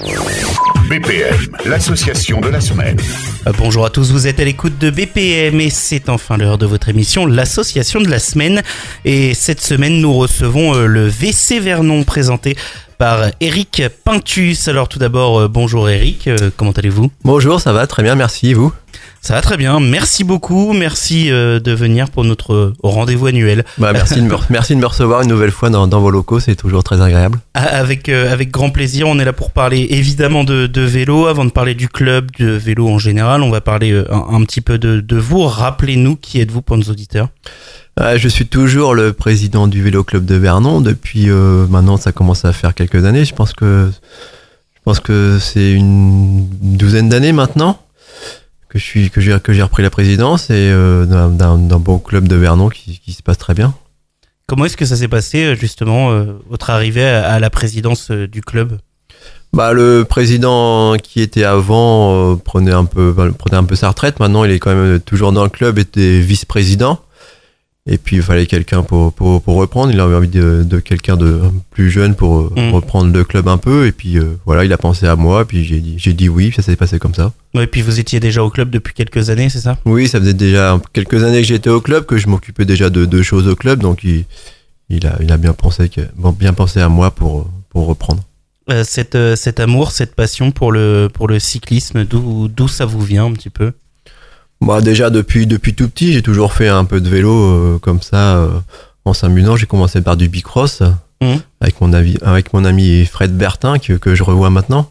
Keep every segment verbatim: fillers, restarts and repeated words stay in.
B P M, l'association de la semaine. Bonjour à tous, vous êtes à l'écoute de B P M et c'est enfin l'heure de votre émission, l'association de la semaine. Et cette semaine, nous recevons le V C Vernon présenté par Eric Pintus. Alors tout d'abord, bonjour Eric, comment allez-vous ? Bonjour, ça va très bien, merci, et vous ? Ça va très bien, merci beaucoup, merci de venir pour notre rendez-vous annuel. Bah, merci, de me, merci de me recevoir une nouvelle fois dans, dans vos locaux, c'est toujours très agréable. Avec, euh, avec grand plaisir, on est là pour parler évidemment de, de vélo. Avant de parler du club, de vélo en général, on va parler euh, un, un petit peu de, de vous. Rappelez-nous qui êtes-vous pour nos auditeurs ? euh, Je suis toujours le président du Vélo Club de Vernon depuis euh, maintenant, ça commence à faire quelques années. Je pense que, je pense que c'est une douzaine d'années maintenant que je suis que j'ai que j'ai repris la présidence et euh, d'un, d'un, d'un beau club de Vernon qui, qui se passe très bien. Comment est-ce que ça s'est passé justement euh, votre arrivée à, à la présidence euh, du club ? Bah le président qui était avant euh, prenait un peu prenait un peu sa retraite. Maintenant il est quand même toujours dans le club, était vice-président. Et puis il fallait quelqu'un pour pour pour reprendre. Il avait envie de, de quelqu'un de plus jeune pour mmh. reprendre le club un peu. Et puis euh, voilà, il a pensé à moi. Puis j'ai dit j'ai dit oui. Ça s'est passé comme ça. Ouais, et puis vous étiez déjà au club depuis quelques années, c'est ça ? Oui, ça faisait déjà quelques années que j'étais au club, que je m'occupais déjà de deux choses au club. Donc il il a il a bien pensé que bon, bien pensé à moi pour pour reprendre. Euh, cette euh, cet amour, cette passion pour le pour le cyclisme, d'où d'où ça vous vient un petit peu ? Bah déjà depuis depuis tout petit, j'ai toujours fait un peu de vélo euh, comme ça euh, en s'amusant. J'ai commencé par du bicross mmh. avec mon ami avec mon ami Fred Bertin que que je revois maintenant.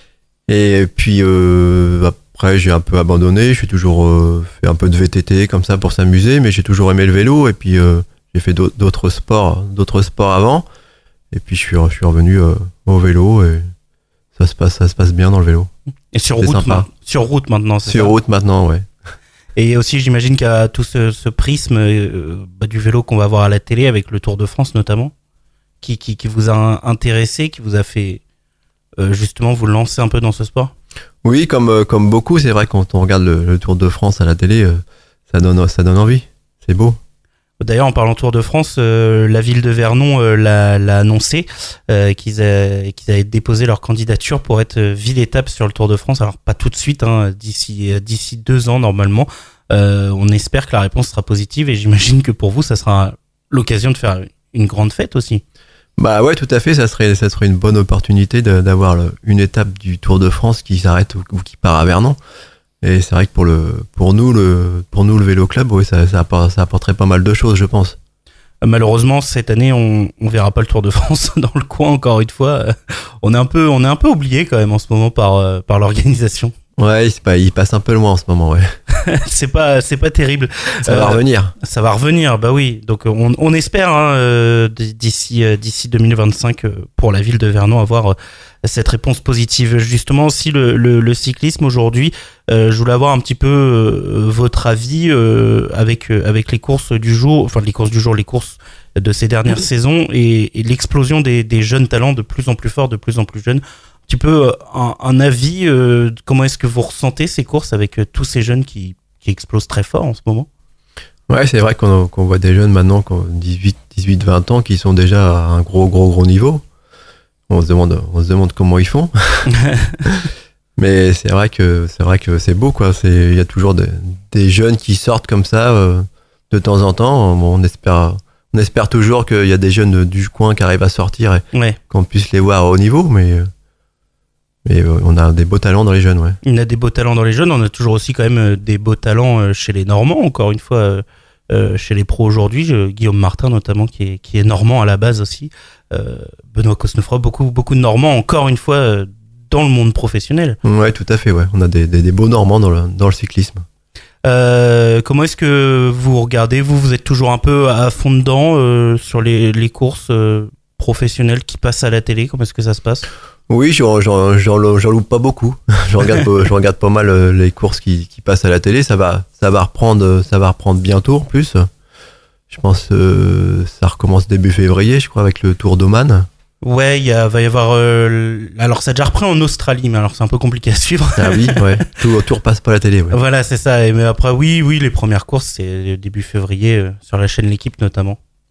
Et puis euh, après j'ai un peu abandonné. J'ai toujours euh, fait un peu de V T T comme ça pour s'amuser, mais j'ai toujours aimé le vélo. Et puis euh, j'ai fait d'autres, d'autres sports d'autres sports avant. Et puis je suis je suis revenu euh, au vélo et ça se passe ça se passe bien dans le vélo. Et sur route ma- sur route maintenant, c'est sur ça ? route maintenant, ouais. Et aussi, j'imagine qu'il y a tout ce, ce prisme euh, bah, du vélo qu'on va voir à la télé, avec le Tour de France notamment, qui, qui, qui vous a intéressé, qui vous a fait euh, justement vous lancer un peu dans ce sport ? Oui, comme, euh, comme beaucoup, c'est vrai que quand on regarde le, le Tour de France à la télé, euh, ça donne, ça donne envie, c'est beau. D'ailleurs, en parlant Tour de France, euh, la ville de Vernon euh, l'a, l'a annoncé euh, qu'ils, a, qu'ils avaient déposé leur candidature pour être ville-étape sur le Tour de France. Alors pas tout de suite, hein, d'ici d'ici deux ans normalement. Euh, on espère que la réponse sera positive et j'imagine que pour vous, ça sera l'occasion de faire une grande fête aussi. Bah ouais, tout à fait. Ça serait ça serait une bonne opportunité de, d'avoir le, une étape du Tour de France qui s'arrête ou, ou qui part à Vernon. Et c'est vrai que pour le pour nous le pour nous le vélo club, oui, ça ça, apport, ça apporterait pas mal de choses, je pense. Malheureusement, cette année, on on verra pas le Tour de France dans le coin encore une fois. On est un peu on est un peu oublié quand même en ce moment par par l'organisation. Ouais, c'est pas, il passe un peu loin en ce moment, ouais. c'est pas c'est pas terrible. Ça euh, va revenir. Ça va revenir, bah oui. Donc on on espère hein, euh, d'ici d'ici deux mille vingt-cinq pour la ville de Vernon avoir cette réponse positive. Justement aussi le le, le cyclisme aujourd'hui, euh, je voulais avoir un petit peu euh, votre avis euh, avec euh, avec les courses du jour, enfin les courses du jour, les courses de ces dernières mmh. saisons et, et l'explosion des des jeunes talents de plus en plus forts, de plus en plus jeunes. Un petit peu un, un avis, euh, comment est-ce que vous ressentez ces courses avec euh, tous ces jeunes qui, qui explosent très fort en ce moment ? Ouais, c'est vrai qu'on, qu'on voit des jeunes maintenant qui ont dix-huit, dix-huit, vingt ans qui sont déjà à un gros, gros, gros niveau. On se demande, on se demande comment ils font. Mais c'est vrai que c'est vrai que c'est beau, quoi. C'est, il y a toujours des, des jeunes qui sortent comme ça euh, de temps en temps. On espère, on espère toujours qu'il y a des jeunes du coin qui arrivent à sortir et ouais. qu'on puisse les voir à haut niveau, mais. Mais on a des beaux talents dans les jeunes, ouais. On a des beaux talents dans les jeunes, on a toujours aussi quand même des beaux talents chez les Normands, encore une fois, euh, chez les pros aujourd'hui, Guillaume Martin notamment, qui est, qui est normand à la base aussi, euh, Benoît Cosnefroy, beaucoup, beaucoup de Normands, encore une fois, dans le monde professionnel. Ouais, tout à fait, ouais. On a des, des, des beaux Normands dans le, dans le cyclisme. Euh, comment est-ce que vous regardez, vous, vous êtes toujours un peu à fond dedans euh, sur les, les courses euh, professionnelles qui passent à la télé, comment est-ce que ça se passe ? Oui, j'en, j'en, j'en, j'en loupe pas beaucoup. Je regarde, je regarde pas mal les courses qui, qui passent à la télé. Ça va, ça va reprendre, ça va reprendre bientôt en plus. Je pense, euh, ça recommence début février, je crois, avec le Tour d'Oman. Ouais, il y a, va y avoir. Euh, alors, ça a déjà repris en Australie, mais alors c'est un peu compliqué à suivre. Ah oui, ouais. Tout, tout repasse pas à la télé. Ouais. Voilà, c'est ça. Et mais après, oui, oui, les premières courses, c'est début février euh, sur la chaîne L'Équipe notamment.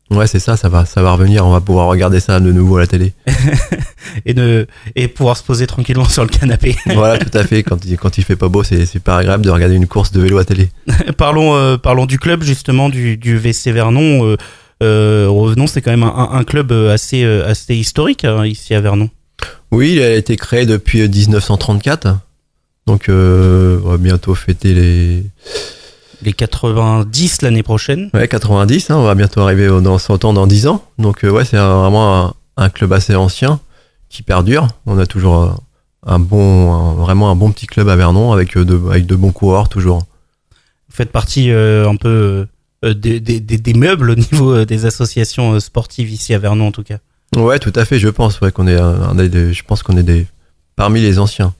Ouais, c'est ça, ça va, ça va revenir. On va pouvoir regarder ça de nouveau à la télé. et, de, et pouvoir se poser tranquillement sur le canapé. Voilà, tout à fait. Quand il, quand il fait pas beau, c'est super agréable de regarder une course de vélo à télé. parlons, euh, parlons du club, justement, du, du V C Vernon. Euh, euh, revenons, c'est quand même un, un club assez, assez historique hein, ici à Vernon. Oui, il a été créé depuis dix-neuf cent trente-quatre. Donc, euh, on va bientôt fêter les... Les quatre-vingt-dix l'année prochaine. Ouais, quatre-vingt-dix, hein, on va bientôt arriver dans cent ans, dans dix ans. Donc euh, ouais, c'est un, vraiment un, un club assez ancien qui perdure. On a toujours un, un bon, un, vraiment un bon petit club à Vernon avec de, avec de bons coureurs toujours. Vous faites partie euh, un peu euh, des, des, des meubles au niveau des associations sportives ici à Vernon en tout cas. Ouais, tout à fait. Je pense ouais, qu'on est, un, un des, je pense qu'on est des parmi les anciens.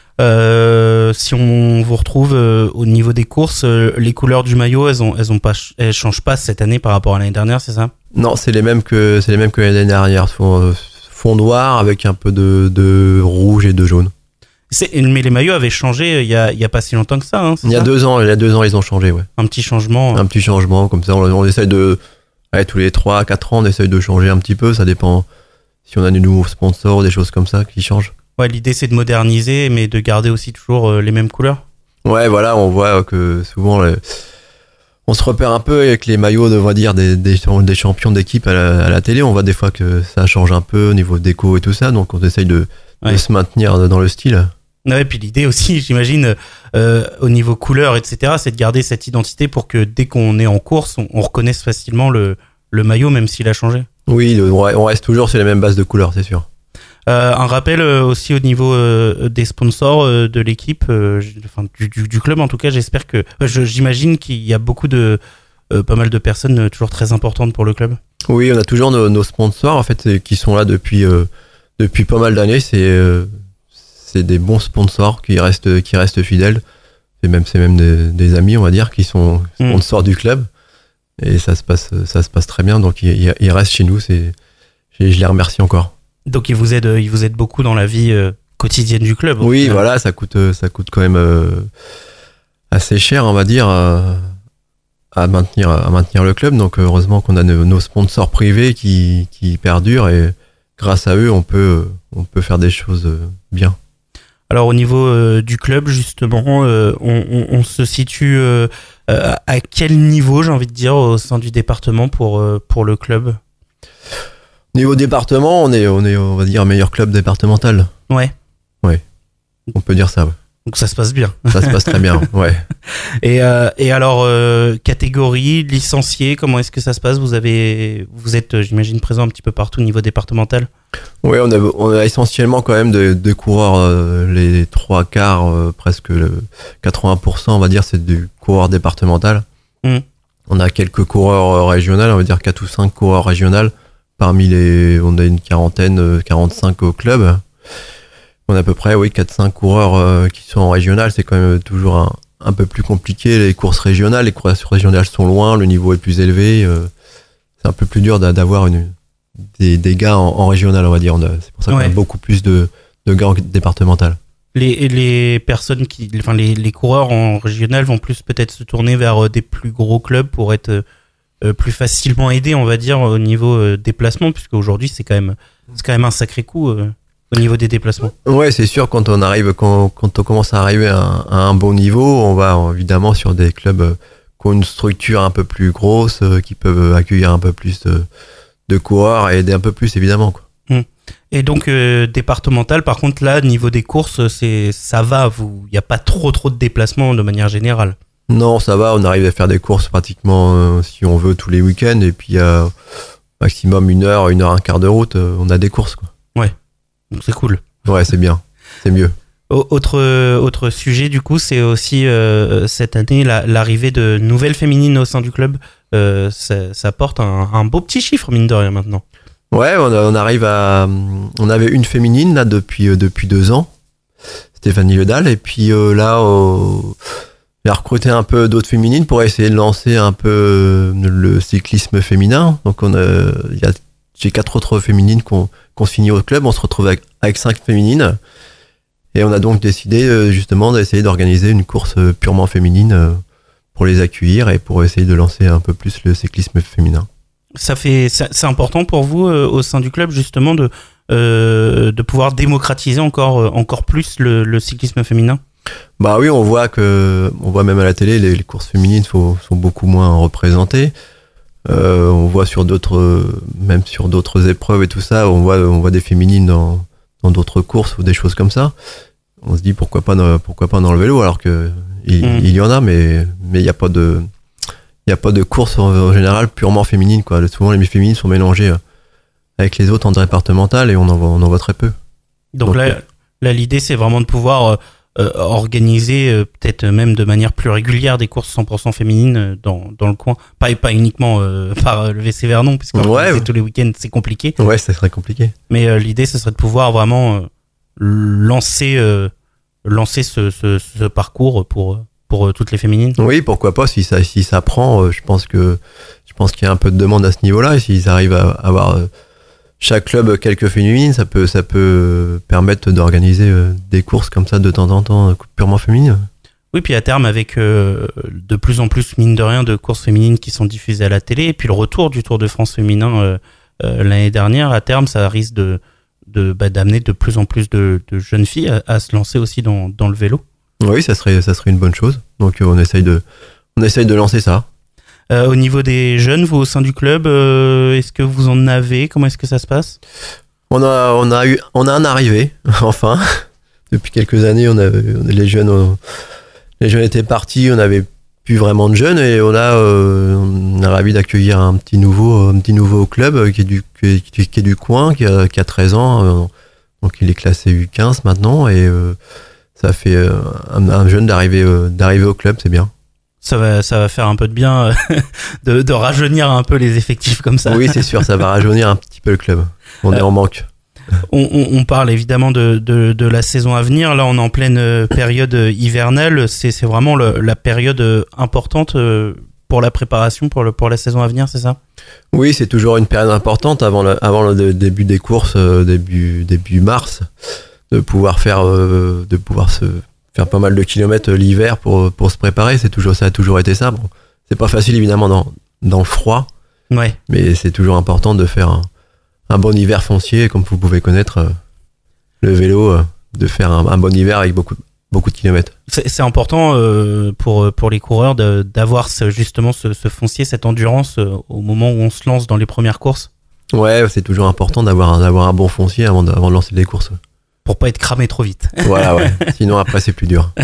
Euh, si on vous retrouve euh, au niveau des courses, euh, les couleurs du maillot, elles ont, elles ont pas, elles changent pas cette année par rapport à l'année dernière, c'est ça ? Non, c'est les mêmes que, c'est les mêmes que l'année dernière. Fond, fond noir avec un peu de, de rouge et de jaune. C'est, mais les maillots avaient changé il y a, il y a pas si longtemps que ça. Hein, c'est il y a ça deux ans, il y a deux ans, ils ont changé, ouais. Un petit changement. Un petit changement, comme ça, on, on essaye de, ouais, tous les trois à quatre ans, on essaye de changer un petit peu. Ça dépend si on a des nouveaux sponsors ou des choses comme ça qui changent. Ouais, l'idée c'est de moderniser, mais de garder aussi toujours euh, les mêmes couleurs. Ouais, voilà, on voit que souvent les... on se repère un peu avec les maillots, on va dire, des, des, des champions d'équipe à la, à la télé. On voit des fois que ça change un peu au niveau déco et tout ça, donc on essaye de, ouais. de se maintenir dans le style. Ouais, et puis l'idée aussi, j'imagine, euh, au niveau couleur, et cetera, c'est de garder cette identité pour que dès qu'on est en course, on, on reconnaisse facilement le, le maillot, même s'il a changé. Oui, le, on reste toujours sur les mêmes bases de couleurs, c'est sûr. Euh, un rappel euh, aussi au niveau euh, des sponsors euh, de l'équipe, euh, enfin du, du, du club en tout cas. J'espère que, euh, je, j'imagine qu'il y a beaucoup de, euh, pas mal de personnes euh, toujours très importantes pour le club. Oui, on a toujours nos, nos sponsors en fait qui sont là depuis euh, depuis pas mal d'années. C'est euh, c'est des bons sponsors qui restent qui restent fidèles. C'est même c'est même des, des amis on va dire qui sont sponsors mmh. du club et ça se passe ça se passe très bien. Donc ils, ils restent chez nous. C'est je, je les remercie encore. Donc ils vous aident, ils vous aident beaucoup dans la vie euh, quotidienne du club. Oui, voilà, ça coûte, ça coûte quand même euh, assez cher, on va dire, euh, à maintenir, à maintenir le club. Donc heureusement qu'on a nos, nos sponsors privés qui, qui perdurent et grâce à eux, on peut, on peut faire des choses bien. Alors au niveau euh, du club, justement, euh, on, on, on se situe euh, à quel niveau, j'ai envie de dire, au sein du département pour, euh, pour le club ? Niveau département, on est, on est, on va dire, meilleur club départemental. Ouais. Ouais. On peut dire ça, ouais. Donc ça se passe bien. Ça se passe très bien, ouais. Et, euh, et alors, euh, catégorie, licencié, comment est-ce que ça se passe ? Vous avez, vous êtes, j'imagine, présent un petit peu partout au niveau départemental ? Ouais, on a, on a essentiellement quand même des de coureurs, euh, les trois quarts, euh, presque le quatre-vingts pour cent, on va dire, c'est du coureur départemental. Mmh. On a quelques coureurs régionaux, on va dire quatre ou cinq coureurs régionaux. Parmi les, on a une quarantaine, quarante-cinq au club. On a à peu près, oui, quatre cinq coureurs euh, qui sont en régional. C'est quand même toujours un, un peu plus compliqué, les courses régionales. Les courses régionales sont loin, le niveau est plus élevé. Euh, c'est un peu plus dur d'avoir une, des, des gars en, en régional, on va dire. On a, c'est pour ça qu'on ouais. a beaucoup plus de, de gars en départemental. Les, les personnes qui, enfin, les, les coureurs en régional vont plus peut-être se tourner vers des plus gros clubs pour être Euh, plus facilement aidé, on va dire, au niveau euh, déplacement, puisque aujourd'hui c'est quand même c'est quand même un sacré coup euh, au niveau des déplacements. Ouais, c'est sûr, quand on arrive quand, quand on commence à arriver à un, à un bon niveau, on va évidemment sur des clubs euh, qui ont une structure un peu plus grosse, euh, qui peuvent accueillir un peu plus de, de coureurs et aider un peu plus évidemment, quoi. Hum. Et donc euh, départemental, par contre là, niveau des courses, c'est ça va, vous, il y a pas trop trop de déplacements de manière générale. Non, ça va, on arrive à faire des courses pratiquement, euh, si on veut, tous les week-ends, et puis à euh, maximum une heure, une heure, un quart de route, euh, on a des courses, quoi. Ouais, donc c'est cool. Ouais, c'est bien, c'est mieux. Autre, autre sujet, du coup, c'est aussi euh, cette année la, l'arrivée de nouvelles féminines au sein du club. Euh, ça, ça porte un, un beau petit chiffre, mine de rien, maintenant. Ouais, on, a, on arrive à... On avait une féminine, là, depuis, euh, depuis deux ans, Stéphanie Ledal, et puis euh, là... Euh, J'ai recruté un peu d'autres féminines pour essayer de lancer un peu le cyclisme féminin. Donc on a, y a j'ai quatre autres féminines qui ont, qui ont signé au club. On se retrouve avec, avec cinq féminines. Et on a donc décidé justement d'essayer d'organiser une course purement féminine pour les accueillir et pour essayer de lancer un peu plus le cyclisme féminin. Ça fait, c'est important pour vous euh, au sein du club justement de euh, de pouvoir démocratiser encore encore plus le, le cyclisme féminin. Bah oui, on voit que on voit même à la télé les, les courses féminines sont, sont beaucoup moins représentées. Euh, on voit sur d'autres, même sur d'autres épreuves et tout ça, on voit on voit des féminines dans dans d'autres courses ou des choses comme ça. On se dit pourquoi pas pourquoi pas dans le vélo alors que il, mmh. il y en a, mais mais il y a pas de Il n'y a pas de course en, en général purement féminine, quoi. Souvent, les féminines sont mélangées euh, avec les autres en départemental et on en voit, on en voit très peu. Donc, Donc là, euh... là, l'idée, c'est vraiment de pouvoir euh, organiser, euh, peut-être même de manière plus régulière, des courses cent pour cent féminines dans, dans le coin. Pas, pas uniquement euh, par le V C Vernon, puisque ouais, ouais. tous les week-ends, c'est compliqué. Ouais, ça serait compliqué. Mais euh, l'idée, ce serait de pouvoir vraiment euh, lancer, euh, lancer ce, ce, ce parcours pour... pour toutes les féminines. Oui, pourquoi pas, si ça, si ça prend, je pense que, je pense qu'il y a un peu de demande à ce niveau-là, et s'ils arrivent à avoir chaque club quelques féminines, ça peut, ça peut permettre d'organiser des courses comme ça de temps en temps, purement féminines. Oui, puis à terme, avec euh, de plus en plus, mine de rien, de courses féminines qui sont diffusées à la télé, et puis le retour du Tour de France féminin euh, euh, l'année dernière, à terme, ça risque de, de, bah, d'amener de plus en plus de, de jeunes filles à, à se lancer aussi dans, dans le vélo. Oui, ça serait, ça serait une bonne chose. Donc on essaye de, on essaye de lancer ça. Euh, au niveau des jeunes, vous au sein du club, euh, est-ce que vous en avez ? Comment est-ce que ça se passe ? On a, on a eu, on a un arrivé, enfin. Depuis quelques années, on avait, les jeunes, on, les jeunes étaient partis, on n'avait plus vraiment de jeunes et on a, euh, on est ravi d'accueillir un petit nouveau, un petit nouveau au club qui est du, qui est, qui est du coin, qui a, qui a treize ans. Euh, donc il est classé U quinze maintenant et euh, ça fait euh, un, un jeune d'arriver, euh, d'arriver au club, c'est bien. Ça va, ça va faire un peu de bien euh, de, de rajeunir un peu les effectifs comme ça. Oui, c'est sûr, ça va rajeunir un petit peu le club. On euh, est en manque. On, on, on parle évidemment de, de, de la saison à venir. Là, on est en pleine période hivernale. C'est, c'est vraiment le, la période importante pour la préparation pour, le, pour la saison à venir, c'est ça ? Oui, c'est toujours une période importante avant le, avant le début des courses, début, début mars, de pouvoir faire, de pouvoir se faire pas mal de kilomètres l'hiver pour, pour se préparer. C'est toujours, ça a toujours été ça. Bon, c'est pas facile évidemment dans, dans le froid, ouais. Mais c'est toujours important de faire un, un bon hiver foncier, comme vous pouvez connaître euh, le vélo, euh, de faire un, un bon hiver avec beaucoup, beaucoup de kilomètres. C'est, c'est important euh, pour, pour les coureurs de, d'avoir ce, justement ce, ce foncier, cette endurance euh, au moment où on se lance dans les premières courses. Ouais, c'est toujours important d'avoir, d'avoir un bon foncier avant de, avant de lancer des courses. Pour pas être cramé trop vite. Voilà, ouais. Sinon après c'est plus dur.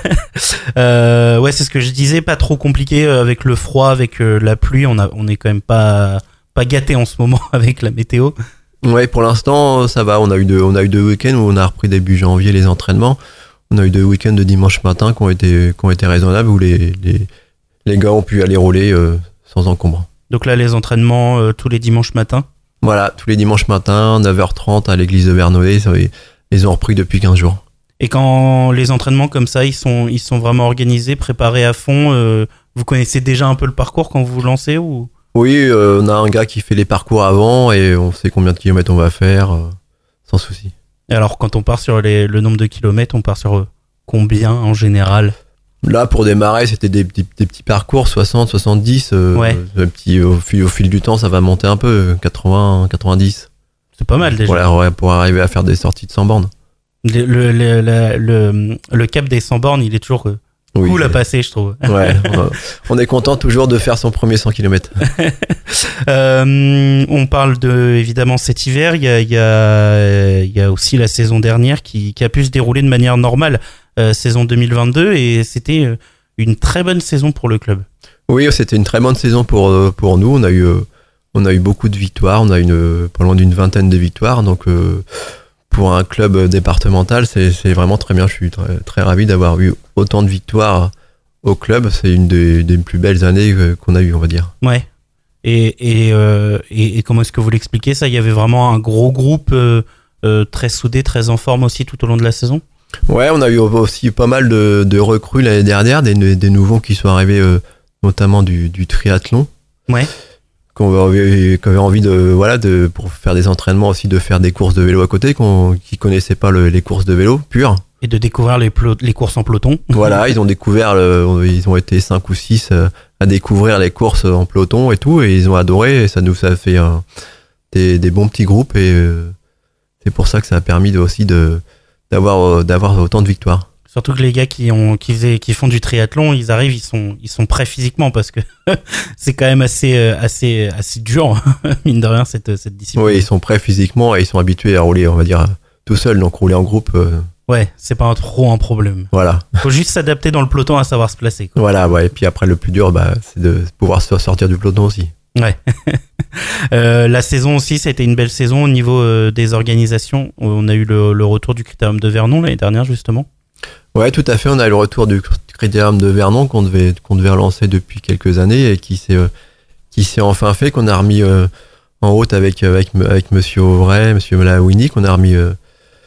euh, ouais, c'est ce que je disais, pas trop compliqué avec le froid, avec euh, la pluie. On a, on est quand même pas, pas gâté en ce moment avec la météo. Ouais, pour l'instant ça va. On a eu deux, on a eu deux week-ends où on a repris début janvier les entraînements. On a eu deux week-ends de dimanche matin qui ont été, qui ont été raisonnables où les, les, les gars ont pu aller rouler euh, sans encombre. Donc là, les entraînements euh, tous les dimanches matins. Voilà, tous les dimanches matins, neuf heures trente à l'église de Vernouillet. Ça, ils ont repris depuis quinze jours. Et quand les entraînements comme ça, ils sont, ils sont vraiment organisés, préparés à fond, euh, vous connaissez déjà un peu le parcours quand vous vous lancez ou... Oui, euh, on a un gars qui fait les parcours avant et on sait combien de kilomètres on va faire, euh, sans souci. Et alors, quand on part sur les, le nombre de kilomètres, on part sur euh, combien en général ? Là, pour démarrer, c'était des, des, des petits parcours, soixante, soixante-dix. Euh, ouais. Un petit, au, fil, au fil du temps, ça va monter un peu, quatre-vingts, quatre-vingt-dix. C'est pas mal déjà. Pour, ouais, pour arriver à faire des sorties de cent bornes. Le, le, le, le, le, le cap des cent bornes, il est toujours oui, cool c'est... à passer, je trouve. Ouais, on est content toujours de faire son premier cent kilomètres. euh, on parle de, évidemment, cet hiver. Il y a, il y a, il y a aussi la saison dernière qui, qui a pu se dérouler de manière normale, euh, saison deux mille vingt-deux, et c'était une très bonne saison pour le club. Oui, c'était une très bonne saison pour, pour nous. On a eu... On a eu beaucoup de victoires, on a une, pas loin d'une vingtaine de victoires, donc euh, pour un club départemental, c'est, c'est vraiment très bien. Je suis très, très ravi d'avoir eu autant de victoires au club. C'est une des, des plus belles années qu'on a eues, on va dire. Ouais. Et, et, euh, et, et comment est-ce que vous l'expliquez ça ? Il y avait vraiment un gros groupe euh, euh, très soudé, très en forme aussi tout au long de la saison ? Ouais, on a eu aussi pas mal de, de recrues l'année dernière, des, des nouveaux qui sont arrivés, euh, notamment du, du triathlon. Ouais. Qu'on avait, qu'on avait envie de, voilà, de, pour faire des entraînements aussi, de faire des courses de vélo à côté, qu'on, qui connaissaient pas le, les courses de vélo pures. Et de découvrir les, plo- les courses en peloton. Voilà, ils ont découvert, le, ils ont été cinq ou six à découvrir les courses en peloton et tout, et ils ont adoré, et ça nous a fait un, des, des bons petits groupes, et euh, c'est pour ça que ça a permis de, aussi de, d'avoir, d'avoir autant de victoires. Surtout que les gars qui, ont, qui, faisaient, qui font du triathlon, ils arrivent, ils sont, ils sont prêts physiquement, parce que c'est quand même assez, assez, assez dur, mine de rien, cette, cette discipline. Oui, ils sont prêts physiquement, et ils sont habitués à rouler, on va dire, tout seul, donc rouler en groupe... Euh, Ouais, c'est pas un, trop un problème. Voilà. Faut juste s'adapter dans le peloton à savoir se placer, quoi. Voilà, ouais. Et puis après, le plus dur, bah, c'est de pouvoir se sortir du peloton aussi. Ouais. euh, la saison aussi, ça a été une belle saison au niveau euh, des organisations. On a eu le, le retour du Critérium de Vernon l'année dernière, justement. Ouais, tout à fait. On a eu le retour du Critérium de Vernon qu'on devait, qu'on devait relancer depuis quelques années et qui s'est, euh, qui s'est enfin fait, qu'on a remis euh, en route avec, avec, avec Monsieur Auvray, Monsieur Malawini, qu'on a remis... Euh,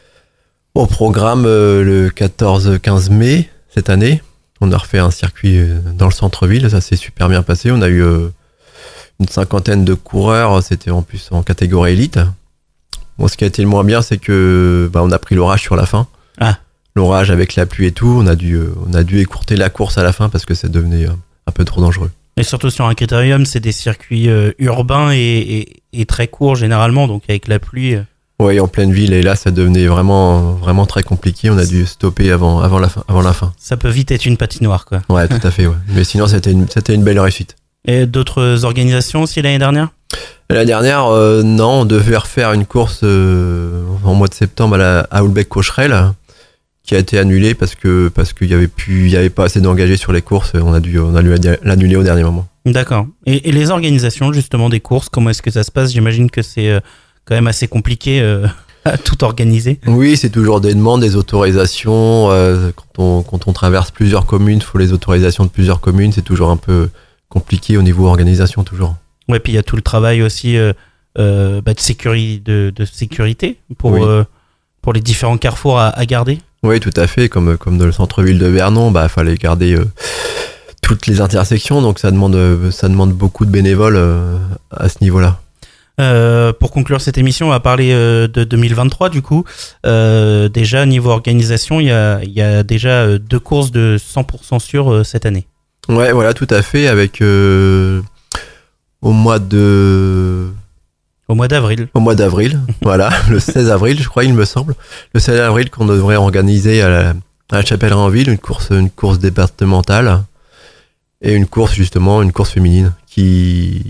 au programme euh, le quatorze quinze mai cette année. On a refait un circuit euh, dans le centre-ville, ça s'est super bien passé. On a eu euh, une cinquantaine de coureurs, c'était en plus en catégorie élite. Bon, ce qui a été le moins bien, c'est que bah, on a pris l'orage sur la fin. Ah. L'orage avec la pluie et tout, on a dû, euh, on a dû écourter la course à la fin parce que ça devenait euh, un peu trop dangereux. Et surtout sur un critérium, c'est des circuits euh, urbains et, et, et très courts généralement, donc avec la pluie... Euh... Oui, en pleine ville, et là ça devenait vraiment, vraiment très compliqué. On a dû stopper avant, avant, la fin, avant la fin. Ça peut vite être une patinoire, quoi. Ouais, tout à fait, ouais. Mais sinon, c'était une, c'était une belle réussite. Et d'autres organisations aussi l'année dernière ? L'année dernière, euh, non, on devait refaire une course euh, en mois de septembre à, la, à Houlbec-Cocherel, qui a été annulée parce que parce qu'il y avait plus, il y avait pas assez d'engagés sur les courses. On a dû, on a dû l'annuler au dernier moment. D'accord. Et, et les organisations justement des courses, comment est-ce que ça se passe ? J'imagine que c'est euh, quand même assez compliqué euh, à tout organiser. Oui, c'est toujours des demandes, des autorisations. Euh, quand on quand on traverse plusieurs communes, il faut les autorisations de plusieurs communes. C'est toujours un peu compliqué au niveau organisation toujours. Ouais, puis il y a tout le travail aussi euh, euh, bah, de, sécurité, de, de sécurité pour oui. euh, pour les différents carrefours à, à garder. Oui, tout à fait. Comme comme dans le centre-ville de Vernon, bah fallait garder euh, toutes les intersections, donc ça demande ça demande beaucoup de bénévoles euh, à ce niveau-là. Euh, pour conclure cette émission, on va parler euh, de deux mille vingt-trois du coup. Euh, déjà niveau organisation, il y a il y a déjà deux courses de cent pour cent sûres euh, cette année. Ouais, voilà, tout à fait. Avec euh, au mois de Au mois d'avril. Au mois d'avril, voilà, le seize avril, je crois, il me semble. Le seize avril, qu'on devrait organiser à la, à la Chapelle-Rainville une course, une course départementale et une course, justement, une course féminine qui,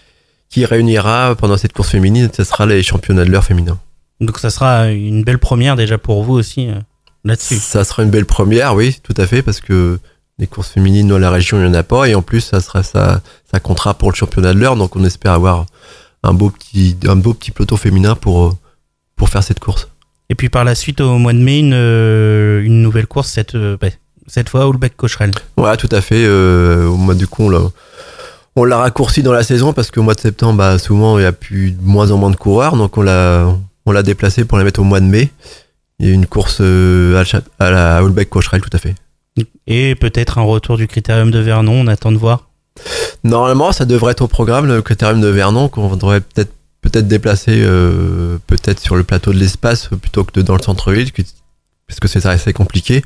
qui réunira pendant cette course féminine, ce sera les championnats de l'heure féminin. Donc ça sera une belle première déjà pour vous aussi euh, là-dessus. Ça sera une belle première, oui, tout à fait, parce que les courses féminines dans la région, il n'y en a pas, et en plus, ça sera ça, ça comptera pour le championnat de l'heure, donc on espère avoir un beau petit, un beau petit peloton féminin pour, pour faire cette course. Et puis par la suite, au mois de mai, une, une nouvelle course, cette, bah, cette fois, Houlbec-Cocherel. Ouais, tout à fait. Euh, au mois du coup, on l'a, on l'a raccourci dans la saison parce qu'au mois de septembre, bah, souvent, il y a plus de moins en moins de coureurs, donc on l'a, on l'a déplacé pour la mettre au mois de mai. Il y a une course euh, à la Houlbec-Cocherel, tout à fait. Et peut-être un retour du Critérium de Vernon, on attend de voir. Normalement, ça devrait être au programme, le Critérium de Vernon, qu'on devrait peut-être, peut-être déplacer euh, peut-être sur le plateau de l'Espace plutôt que de, dans le centre-ville, parce que c'est assez compliqué.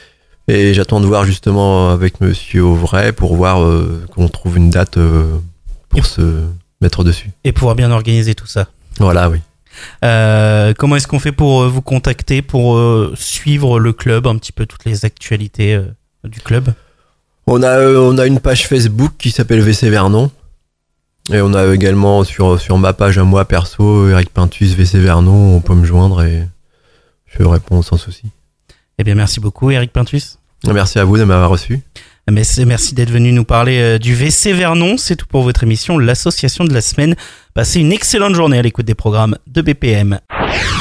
Et j'attends de voir justement avec Monsieur Auvray pour voir euh, qu'on trouve une date euh, pour et se mettre dessus. Et pouvoir bien organiser tout ça. Voilà, oui. Euh, comment est-ce qu'on fait pour vous contacter, pour euh, suivre le club, un petit peu toutes les actualités euh, du club ? On a, euh, on a une page Facebook qui s'appelle V C Vernon. Et on a également sur, sur ma page à moi perso, Eric Pintus, V C Vernon, on peut me joindre et je réponds sans souci. Eh bien, merci beaucoup, Eric Pintus. Merci à vous de m'avoir reçu. Merci d'être venu nous parler du V C Vernon. C'est tout pour votre émission, l'association de la semaine. Passez une excellente journée à l'écoute des programmes de B P M.